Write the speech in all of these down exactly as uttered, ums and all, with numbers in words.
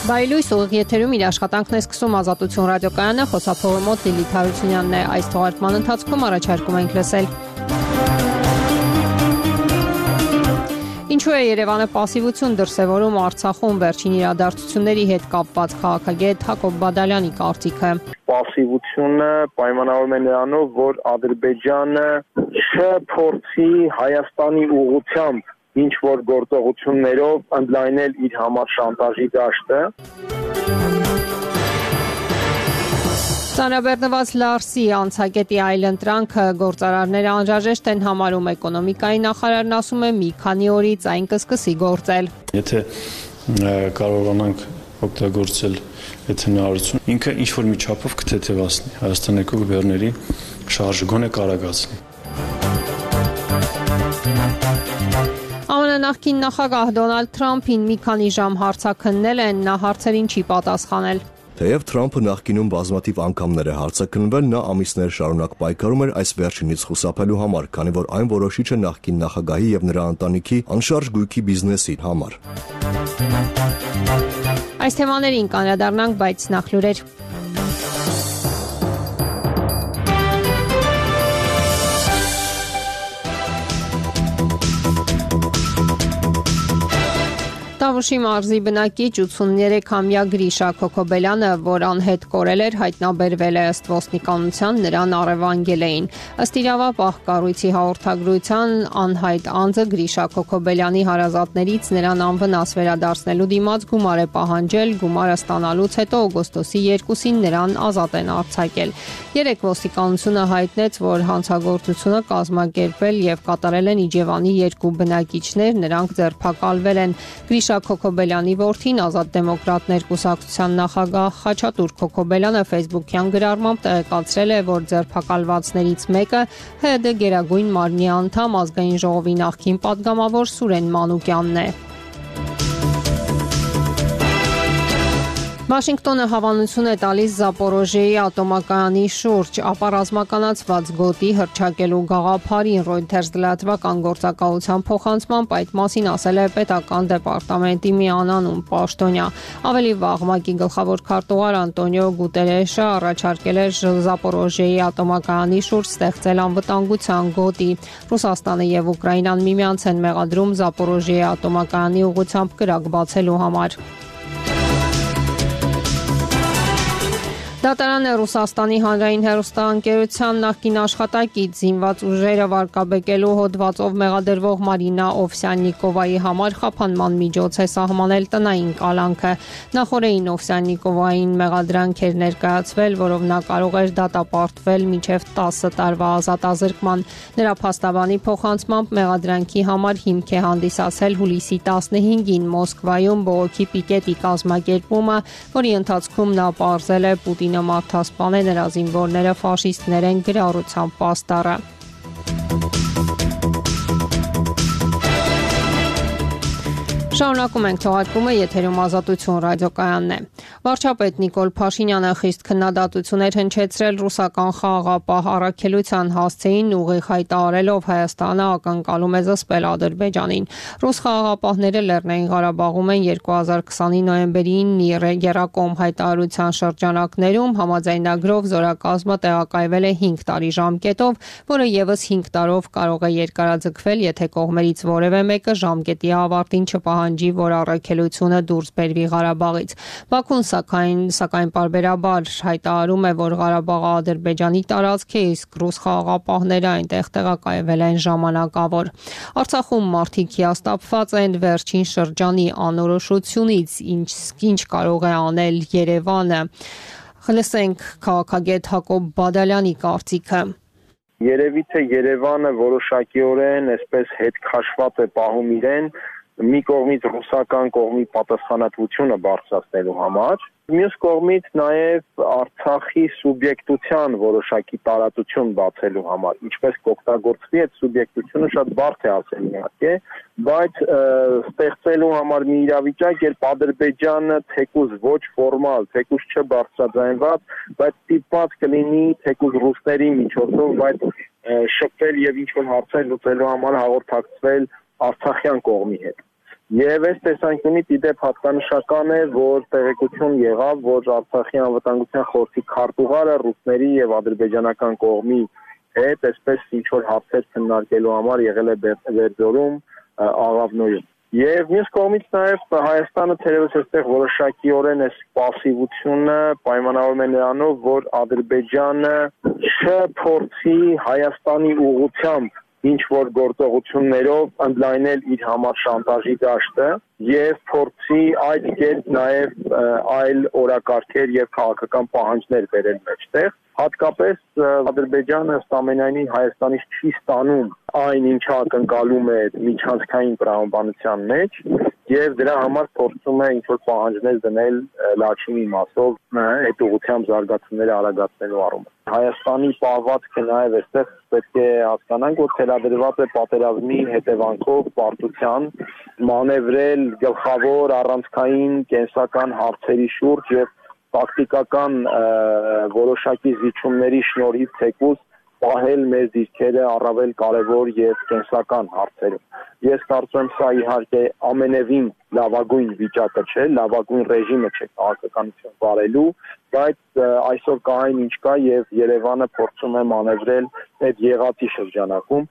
Բայլույս ուղիղ եթերում իր աշխատանքն է սկսում Ազատություն ռադիոկայանը, խոսափողի մոտ Լիլիթ Հարությունյանն է։ Այս թողարկման ընթացքում առաջարկում ենք լսել. Ինչու է Երևանը պասիվություն դրսևորում Արցախում վերջին իրադարձությունների հետ կապված քաղաքագետ Հակոբ Բադալյանի կարծիքը։ Պասիվությունը պայմանավորվում է նրանով, որ Ադրբեջանը չփորձի Հայաստանի ուղղությամբ ինչ որ գործողություններով ընդլայնել իր համար շանտաժի դաշտը։ Ծանրաբեռնված Լարսի անցագետի այլընտրանքը գործարարները անհրաժեշտ են համարում էկոնոմիկայի նախարարն ասում է մի քանի օրից այն կսկսի գործել։ Եթե կարողանանք օգտագործել այդ հնարավորությունը, ինքը ինչ որ մի չափով կթեթևացնի Հայաստանի գուբերների շարժը, գոնե կարագացնի։ ԱՄՆ նախկին նախագահ Դոնալդ Թրամփին մի քանի ժամ հարցաքննել են, նա հարցերին չի պատասխանել։ Թեև Թրամփը նախկինում բազմաթիվ անգամներ է հարցաքննվել, նա ամիսներ շարունակ պայքարում էր այս վերջինից խուսափելու համար, քանի որ այն որոշիչ է նախկին նախագահի եւ նրա ընտանիքի անշարժ գույքի բիզնեսի համար։ Այս թեմաներին կանդրադառնանք, բայց նախ լուրեր։ Տավուշի մարզի բնակիչ ութսուներեքամյա Գրիշա Քոքոբելյանը, որ անհետ կորել էր, հայտնաբերվել է ըստ ոստիկանության, նրան առևանգել էին։ Ըստ իրավապահ կառույցի հաղորդագրության անհայտ անձը Գրիշա Քոքոբելյանի հարազատներից նրան անվնաս վերադարձնելու դիմաց գումար է պահանջել, գումարը ստանալուց հետո օգոստոսի երկուսին նրան ազատ են արձակել։ Երեկ ոստիկանությունը հայտնեց, որ հանցագործությունը կազմակերպել եւ կատարել են Իջևանի երկու բնակիչներ, նրանք ձերբակալվել են։ Գրիշա Քոքոբելյանի որդին Ազատ դեմոկրատներ կուսակցության նախագահ Խաչատուր Քոքոբելյանը Facebook-յան գրառմամբ տեղեկացրել է, որ ձերբակալվածներից մեկը Հ Դ Գերագույն մարմնի անդամ ազգային ժողովի նախկին պատգամավոր Սուրեն Մանուկյանն է։ Վաշինգտոնը հավանություն է տալիս Զապորոժիեի ատոմակայանի շուրջ ապառազմականացված գոտի հռչակելու գաղափարին։ Reuters լրատվական գործակալության փոխանցմամբ այդ մասին ասել է պետական դեպարտամենտի մի անանուն պաշտոնյա։ Ավելի վաղ ՄԱԿ-ի գլխավոր քարտուղար Անտոնիո Գուտերեշը առաջարկել է Զապորոժիեի ատոմակայանի շուրջ ստեղծել անվտանգության գոտի։ Ռուսաստանը եւ Ուկրաինան միմյանց են մեղադրում Զապորոժիեի ատոմակայանի ուղղությամբ կրակ բացելու համար։ Դատարանը Ռուսաստանի հանրային հեռուստաընկերության նախկին աշխատակից զինված ուժերը վարկաբեկելու հոդվածով մեղադրվող Մարինա Օվսյաննիկովայի համար խափանման միջոց է սահմանել տնային կալանքը։ Նախորդին Օվսյաննիկովային մեղադրանք էր ներկայացվել, որով նա կարող էր դատապարտվել մինչև տասը տարվա ազատազրկման։ Նրա փաստաբանի փոխանցմամբ մեղադրանքի համար հիմք է հանդիսացել հուլիսի տասնհինգին Մոսկվայում բողոքի պիկետի կազմակերպումը, որի ընթացքում նա պարզել է Պուտին մարդասպան է, նրա զինվորները ֆաշիստներ են, գրառությամբ պաստառը։ Շարունակում ենք թողարկումը, եթերում Ազատություն ռադիոկայանն է։ Վարչապետ Նիկոլ Փաշինյանը խիստ քննադատություններ հնչեցրել ռուսական խաղաղապահ առաքելության հասցեին, ուղիղ հայտարարելով Հայաստանը ակնկալում է զսպել Ադրբեջանին։ Ռուս խաղաղապահները Լեռնային Ղարաբաղում են երկու հազար քսանի նոյեմբերին Երակոմ հայտարարության շրջանակներում համաձայնագրով զորակազմը տեղակայվել է հինգ տարի ժամկետով, որը եւս հինգ տարով կարող է երկարաձգվել, եթե կողմերից որևէ մեկը ժամկետի ավարտին չպահանջի, որ առաքելությունը դուրս բերվի Ղարաբաղից։ Բաքուն սակայն սակայն պարբերաբար հայտարարում է, որ Ղարաբաղը Ադրբեջանի տարածք է, իսկ ռուս խաղաղապահները այնտեղ տեղակայվել են ժամանակավոր։ Արցախում մարդիկ հիասթափված են վերջին շրջանի անորոշությունից, ինչ ինչ կարող է անել Երևանը։ Լսենք քաղաքագետ Հակոբ Բադալյանի կարծիքը։ Երևի թե Երևանը որոշակիորեն այսպես հետ քաշված է պահում իրեն մի կողմից ռուսական կողմի պատասխանատվությունը բարձրացնելու համար, մյուս կողմից նաև Արցախի սուբյեկտության որոշակի տարածություն բացելու համար, ինչպես կօգտագործվի այդ սուբյեկտությունը շատ բարդ է ասել իհարկե, բայց ստեղծելու համար մի իրավիճակ, երբ Ադրբեջանը թեկուզ ոչ ֆորմալ, թեկուզ չբարձրաձայնված, բայց ստիպված կլինի թեկուզ ռուսների միջոցով, բայց շփվել եւ ինչ-որ հարցեր լուծելու համար հաղորդակցվել Արցախյան կողմի հետ։ Եվ այս տեսանկյունից իդեպ հատկանշական է, որ տեղեկություն եղավ, որ Արցախի անվտանգության խորհրդի քարտուղարը ռուսների եւ ադրբեջանական կողմի հետ այսպես ինչ որ հարցեր քննարկելու համար եղել է Վերձորում, Աղավնոյում։ Եվ մյուս կողմից նաև Հայաստանը թերևս այստեղ որոշակիորեն այս պասիվությունը պայմանավորում է նրանով, որ Ադրբեջանը չփորձի Հայաստանի ուղղությամբ ինչ որ գործողություններով ընդլայնել իր համար շանտաժի դաշտը եւ փորձի այդ կերպ նաև այլ օրակարգեր եւ քաղաքական պահանջներ բերել մեջտեղ։ Հատկապես Ադրբեջանը ըստ ամենայնի Հայաստանից չի ստանում այն, ինչը ակնկալում է միջանցքային տրամաբանության մեջ եւ դրա համար փորձում է ինչ-որ պահանջներ դնել Լաչինի մասով այդ ուղղությամբ զարգացումները արագացնելու առումով։ Հայաստանի պահվածքը նաեւ այստեղ պետք է հասկանանք, որ թելադրված է պատերազմի հետևանքով պարտության մանևրել գլխավոր առանցքային կենսական հարցերի շուրջ եւ տակտիկական որոշակի զիջումների շնորհիվ թեկուզ պահել մեր դիրքերը առավել կարևոր եւ կենսական հարցերում։ Ես կարծում եմ սա իհարկե ամենևին լավագույն վիճակը չէ, լավագույն ռեժիմը չէ քաղաքականություն վարելու, բայց այսօր կա այն ինչ կա եւ Երևանը փորձում է մանևրել այդ եղածի շրջանակում։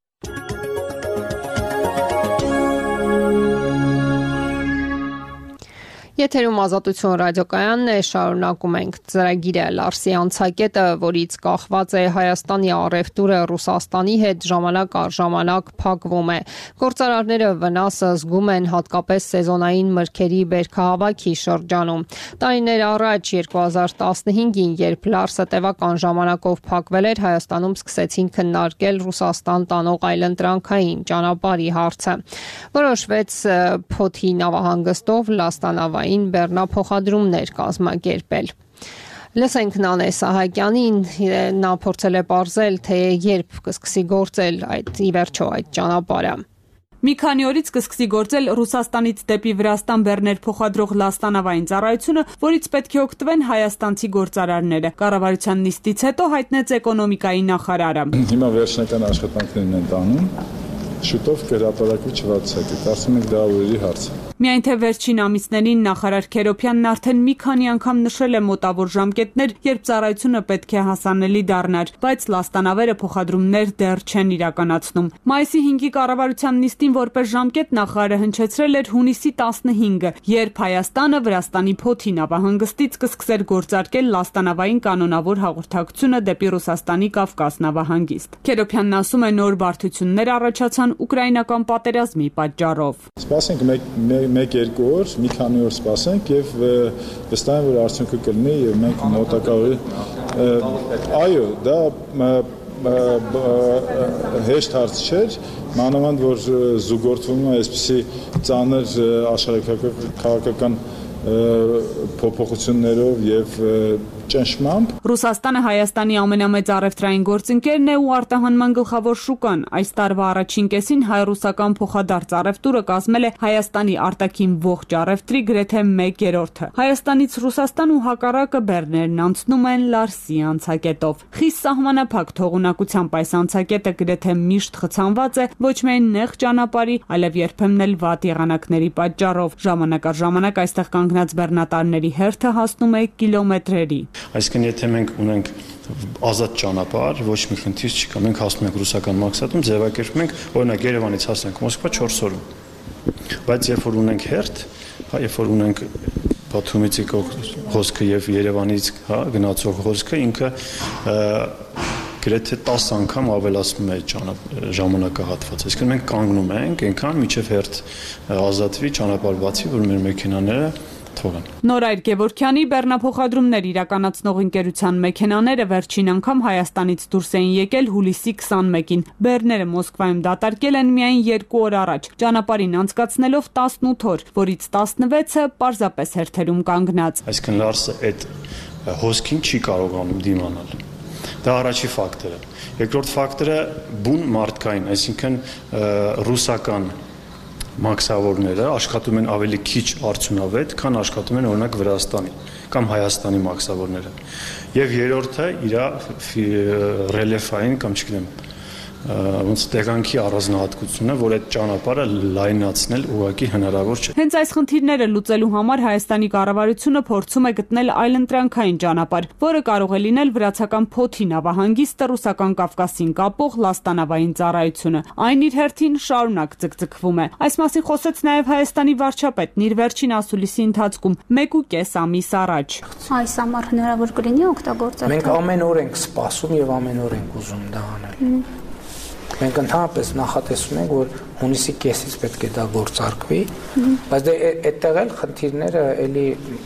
Եթերում Ազատություն ռադիոկայանն է, շարունակում ենք ծրագիրը Լարսի անցակետը, որից կախված է Հայաստանի առևտուրը Ռուսաստանի հետ ժամանակ առ ժամանակ փակվում է։ Գործարարները վնասը զգում են հատկապես սեզոնային մրգերի բերքահավաքի շրջանում։ Տարիներ առաջ երկու հազար տասնհինգին, երբ Լարսը տևական ժամանակով փակվել էր, Հայաստանում սկսեցին քննարկել Ռուսաստան տանող այլընտրանքային ճանապարհի հարցը։ Որոշվեց Փոթի նավահանգստով Լաստանավային բեռնափոխադրումներ կազմակերպել։ Լսենք Նանե Սահակյանին, նա փորձել է պարզել, թե երբ կսկսի գործել այդ ի վերջո այդ ճանապարհը։ Մի քանի օրից կսկսի գործել Ռուսաստանից դեպի Վրաստան բեռներ փոխադրող Լաստանավային ծառայությունը, որից պետք է օգտվեն հայաստանցի գործարարները։ Կառավարության նիստից հետո հայտնեց էկոնոմիկայի նախարարը։ Հիմա վերջնական աշխատանքներն են տանում։ Շուտով կհրապարակվի չվարձակը, կարծում եք դա օրերի հարց է։ Միայն թե վերջին ամիսներին նախարար Քերոփյանն արդեն մի քանի անգամ նշել է մոտավոր ժամկետներ, երբ ծառայությունը պետք է հասանելի դառնար, բայց լաստանավերը փոխադրումներ դեռ չեն իրականացնում։ Մայիսի հինգի կառավարության նիստին որպես ժամկետ նախարարը հնչեցրել էր հունիսի տասնհինգը, երբ Հայաստանը Վրաստանի Փոթի նավահանգստից կսկսեր գործարկել լաստանավային կանոնավոր հաղորդակցությունը դեպի Ռուսաստանի Կավկաս նավահանգիստ։ Քերոփյանն ասում է, նոր բարդություններ առաջացան ուկրաինական պատերազմի պատճառով։ Սպասենք մեկ-երկու օր, մի քանի օր սպասենք եւ վստահ եմ, որ արդյունքը կլինի եւ մենք մոտակայքում այո, դա հեշտ հարց չէր, մանավանդ որ զուգորդվում է այսպիսի ծանր աշխարհաքաղաքական փոփոխություններով եւ ճնշմամբ։ Ռուսաստանը Հայաստանի ամենամեծ առևտրային գործընկերն է ու արտահանման գլխավոր շուկան։ Այս տարվա առաջին կեսին հայ-ռուսական փոխադարձ առևտուրը կազմել է Հայաստանի արտաքին ողջ առևտրի գրեթե մեկ երրորդը։ Հայաստանից Ռուսաստան ու հակառակը բեռներն անցնում են Լարսի անցակետով։ Խիստ սահմանափակ թողունակությամբ այս անցակետը գրեթե միշտ խցանված է ոչ միայն նեղ ճանապարհի, այլև երբեմն էլ վատ եղանակների պատճառով։ Ժամանակ առ ժամանակ այստեղ կանգնած բեռնատարների հերթը հասնում է կիլոմետրերի։ Այսինքն եթե մենք ունենք ազատ ճանապարհ, ոչ մի խնդիր չկա։ Մենք հասնում ենք ռուսական մաքսատում, ձևակերպում ենք, օրինակ Երևանից հասնենք Մոսկվա չորս օրում։ Բայց երբ որ ունենք հերթ, հա, երբ որ ունենք Բաթումից եկող հոսքը եւ Երևանից, հա, գնացող հոսքը, ինքը գրեթե տասը անգամ ավելացնում է ժամանակահատվածը։ Այսինքն մենք կանգնում ենք այնքան, մինչև հերթ ազատվի, ճանապարհ բացի, որ մեր մեքենաները թողան։ Նորայր Գևորգյանի բեռնափոխադրումներ իրականացնող ընկերության մեքենաները վերջին անգամ Հայաստանից դուրս էին եկել հուլիսի քսանմեկին։ Բեռները Մոսկվայում դատարկել են միայն երկու օր առաջ, ճանապարհին անցկացնելով տասնութ օր, որից տասնվեցը պարզապես հերթերում կանգնած։ Այսինքն Լարսը այդ հոսքին չի կարողանում դիմանալ։ Դա առաջի ֆակտորը։ Երկրորդ ֆակտորը բուն մարդկային, այսինքն ռուսական մաքսավորները աշխատում են ավելի քիչ արդյունավետ, քան աշխատում են օրինակ Վրաստանի կամ Հայաստանի մաքսավորները։ Եվ երրորդը իր ռելիեֆային կամ չգիտեմ ոնց տեղանքի առանձնահատկությունը, որ այդ ճանապարհը լայնացնել ուղղակի հնարավոր չէ։ Հենց այս խնդիրները լուծելու համար Հայաստանի կառավարությունը փորձում է գտնել այլընտրանքային ճանապարհ, որը կարող է լինել վրացական Փոթի նավահանգիստը ռուսական Կովկասին կապող լաստանավային ծառայությունը։ Այն իր հերթին շարունակ ձգձգվում է։ Այս մասին խոսեց նաև Հայաստանի վարչապետն իր վերջին ասուլիսի ընթացքում մեկ ու կես ամիս առաջ։ Այս համար հնարավոր կլինի օգտագործել։ Մենք ամեն օր ենք սպասում եւ ամեն օր ենք ուզում դա անել։ Մենք ընդհանրապես նախատեսում ենք, որ հունիսի կեսից պետք է դա գործարկվի, բայց դե այդտեղ էլ խնդիրները էլի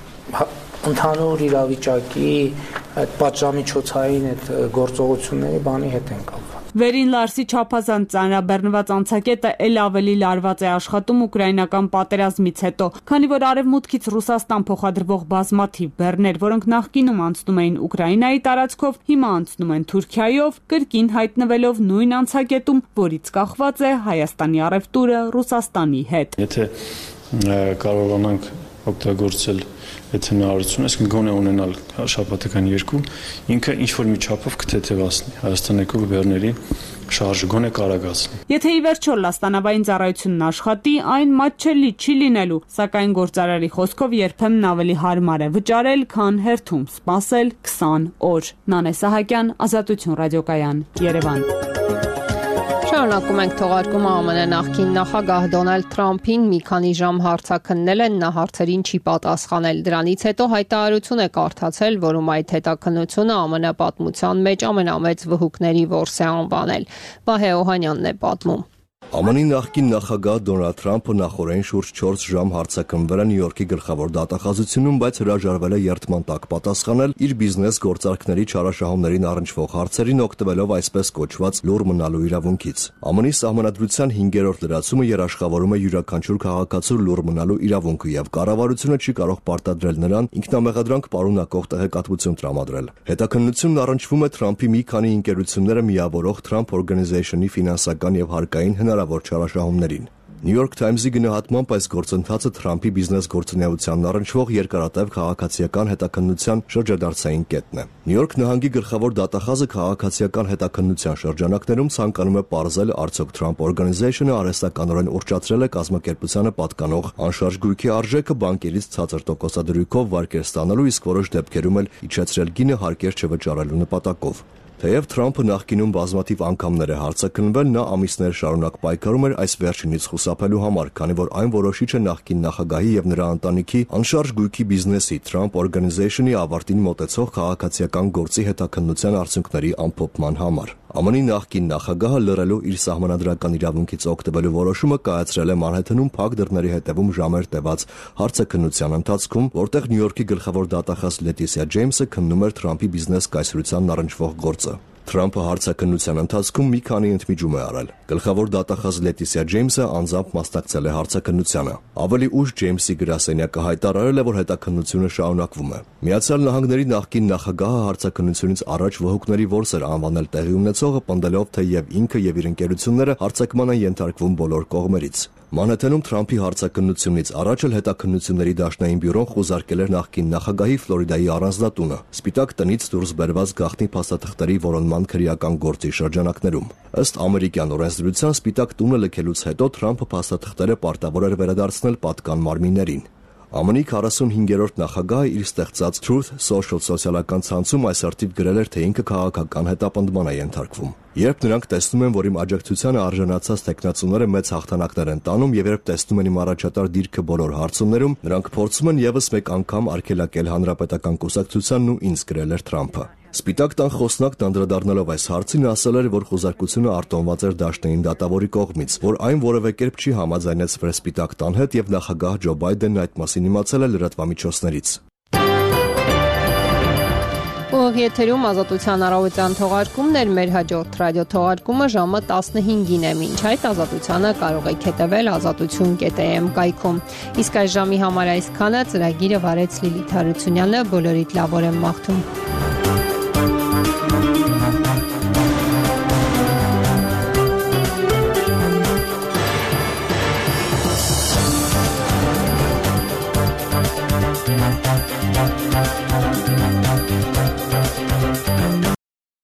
ընդհանուր իրավիճակի այդ պատժամիջոցային այդ գործողությունների բանի հետ են կապված։ Վերին Լարսի չափազանց ծանրաբեռնված անցակետը ել ավելի լարված է աշխատում ուկրաինական պատերազմից հետո, քանի որ արևմուտքից Ռուսաստան փոխադրվող բազմաթիվ բեռներ, որոնք նախկինում անցնում էին Ուկրաինայի տարածքով, հիմա անցնում են Թուրքիայով, կրկին հայտնվելով նույն անցակետում, որից կախված է Հայաստանի առևտուրը Ռուսաստանի հետ։ Եթե կարողանանք օգտագործել այդ հնարավորությունը, այսինքն գոնե ունենալ շաբաթական երկու, ինքը ինչ-որ մի չափով կթեթևացնի Հայաստանի եկող բեռների շարժը, գոնե կարագացնի։ Եթե ի վերջո լաստանավային ծառայությունն աշխատի, այն մատչելի չի լինելու, սակայն գործարարի խոսքով երբեմն ավելի հարմար է վճարել, քան հերթում սպասել քսան օր։ Նանե Սահակյան, Ազատություն ռադիոկայան, Երևան։ Շարունակում ենք թողարկումը ԱՄՆ նախկին նախագահ Դոնալդ Թրամփին մի քանի ժամ հարցաքննել են, նա հարցերին չի պատասխանել։ Դրանից հետո հայտարարություն է կարդացել, որում այդ հետաքննությունը ԱՄՆ պատմության մեջ ամենամեծ վհուկների որս է անվանել։ Վահե Օհանյանն է պատմում։ ԱՄՆ-ի նախկին նախագահ Դոնալդ Թրամփը նախորդին շուրջ չորս ժամ հարցաքննվել է Նյու Յորքի գլխավոր դատախազությունում, բայց հրաժարվել է երդման տակ պատասխանել իր բիզնես գործարքների չարաշահումներին առնչվող հարցերին, օգտվելով այսպես կոչված լուռ մնալու իրավունքից։ ԱՄՆ-ի սահմանադրության հինգերորդ լրացումը երաշխավորում է յուրաքանչյուր քաղաքացու լուռ մնալու իրավունքը եւ կառավարությունը չի կարող պարտադրել նրան ինքնամեղադրանք պարունակող տեղեկատվություն տրամադրել։ Հետաքննությունն առնչվում է Թրամփի մի քանի ընկերությունները միավորող Trump Organization-ի ֆինանսական եւ հարկային հնարավոր չարաշահումներին։ New York Times-ի գնահատմամբ այս գործընթացը Թրամփի բիզնես գործունեությանն առնչվող երկարատև քաղաքացիական հետաքննության շրջադարձային կետն է։ Նյու Յորք նահանգի գլխավոր դատախազը քաղաքացիական հետաքննության շրջանակներում ցանկանում է պարզել, արդյոք Trump Organization-ը արհեստականորեն ուռճացրել է կազմակերպությանը պատկանող անշարժ գույքի արժեքը բանկերից ցածր տոկոսադրույքով վարկեր ստանալու, իսկ որոշ դեպքերում էլ իջեցրել գինը հարկեր չվճարելու նպատակով։ Թեև Թրամփը նախկինում բազմաթիվ անգամներ է հարցաքննվել, նա ամիսներ շարունակ պայքարում էր այս վերջինից խուսափելու համար, քանի որ այն որոշիչ է նախկին նախագահի եւ նրա ընտանիքի անշարժ գույքի բիզնեսի Trump Organization-ի ավարտին մոտեցող քաղաքացիական գործի հետաքննության արդյունքների ամփոփման համար։ ԱՄՆ-ի նախկին նախագահը լռելու իր սահմանադրական իրավունքից օգտվելու որոշումը կայացրել է Մանհեթենում փակ դռների հետևում ժամեր տևած հարցաքննության ընթացքում, որտեղ Նյու Յորքի գլխավոր դատախազ Լետիսիա Ջեյմսը քննում էր Թրամփի բիզնես կայսրությանն առնչվող գործը։ Թրամփը հարցաքննության ընթացքում մի քանի ընդմիջում է արել։ Գլխավոր դատախազ Լետիսիա Ջեյմսը անձամբ մասնակցել է հարցաքննությանը։ Ավելի ուշ Ջեյմսի գրասենյակը հայտարարել է, որ հետաքննությունը շարունակվում է։ Միացյալ Նահանգների նախկին նախագահը հարցաքննությունից առաջ վհուկների որս էր անվանել տեղի ունեցողը, պնդելով, թե եւ ինքը եւ իր ընկերությունները հարցակման են ենթարկվում բոլոր կողմերից։ Մանհեթենում Թրամփի հարցաքննությունից առաջ էլ հետաքննությունների դաշնային բյուրոն խուզարկել էր նախկին նախագահի Ֆլորիդայի առանձնատունը, Սպիտակ տնից դուրս բերված գաղտնի փաստաթղթերի որոնման քրեական գործի շրջանակներում։ Ըստ ամերիկյան օրենսդրության Սպիտակ տունը լքելուց հետո Թրամփը փաստաթղթերը պարտավոր էր վերադարձնել պատկան մարմիններին։ ԱՄՆ-ի քառասունհինգերորդ նախագահը իր ստեղծած Truth Social սոցիալական ցանցում այս արդիվ գրել էր, թե ինքը քաղաքական հետապնդման է ենթարկվում։ Երբ նրանք տեսնում են, որ իմ աջակցությանը արժանացած տեխնացուները մեծ հաղթանակներ են տանում եւ երբ տեսնում են իմ առաջատար դիրքը բոլոր հարցումներում, նրանք փորձում են եւս մեկ անգամ արգելակել հանրապետական կուսակցությանն ու ինձ, գրել էր Թրամփը։ Սպիտակ տան խոսնակն անդրադառնալով այս հարցին ասել էր, որ խուզարկությունը արտոնված էր դաշնային դատավորի կողմից, որ այն որևէ կերպ չի համաձայնեցվել Սպիտակ տան հետ եւ նախագահ Ջո Բայդենն այդ մասին իմացել է լրատվամիջոցներից։ Ուղիղ եթերում Ազատության առավոտյան թողարկումն մեր հաջորդ ռադիո թողարկումը ժամը տասնհինգին է, մինչ այդ Ազատությանը կարող եք հետևել ազատություն կետ am կայքում։ Իսկ այս ժամի համար այսքանը, ծրագիրը վարեց Լիլիթ Հարությունյանը, բոլորիդ լավ օր եմ մաղթում։